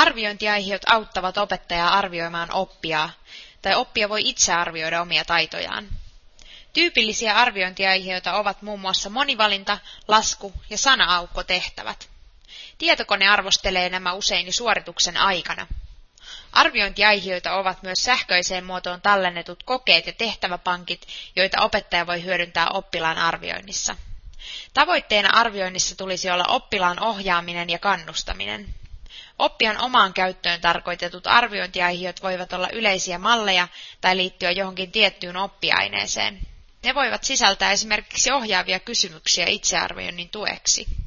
Arviointiaiheet auttavat opettajaa arvioimaan oppijaa, tai oppija voi itse arvioida omia taitojaan. Tyypillisiä arviointiaiheita ovat muun muassa monivalinta, lasku ja sana-aukkotehtävät. Tietokone arvostelee nämä usein jo suorituksen aikana. Arviointiaiheita ovat myös sähköiseen muotoon tallennetut kokeet ja tehtäväpankit, joita opettaja voi hyödyntää oppilaan arvioinnissa. Tavoitteena arvioinnissa tulisi olla oppilaan ohjaaminen ja kannustaminen. Oppijan omaan käyttöön tarkoitetut arviointiaiheet voivat olla yleisiä malleja tai liittyä johonkin tiettyyn oppiaineeseen. Ne voivat sisältää esimerkiksi ohjaavia kysymyksiä itsearvioinnin tueksi.